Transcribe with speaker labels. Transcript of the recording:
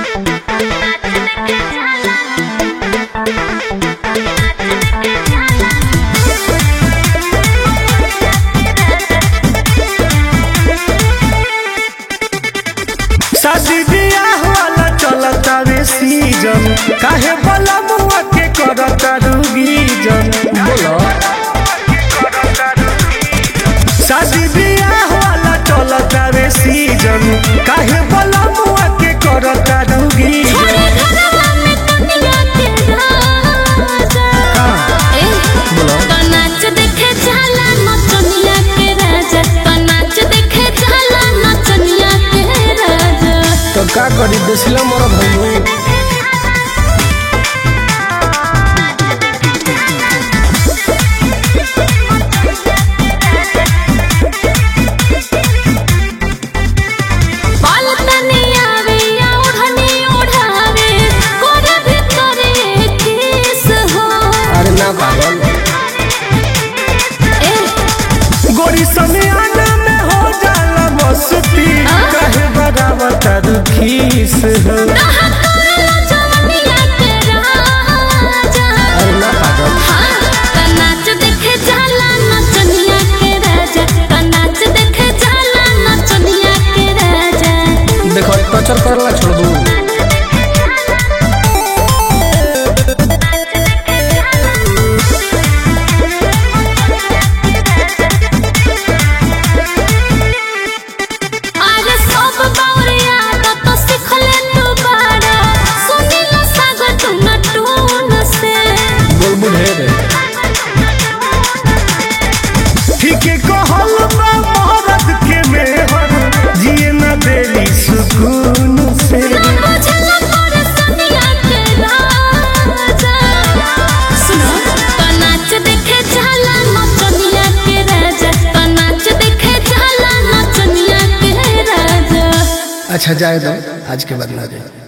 Speaker 1: शादी बियाह वाला चलता रे सीजन, काहे भला मुआ के करता रुगीजन। बोलो शादी बियाह वाला चलता रे सीजन, काहे भला मुआ के करता रुगीजन। तो का करी देसिला मोर भाई गोरी समियाना में हो जाला मस्ती, कहे बराबर खीस हो। देखो टचर करला छोड़ दू। ठीक कहल बा मरद के मेहर, जिए न देली सुकून से। अच्छा जाए दो, आज के बाद ना जाए।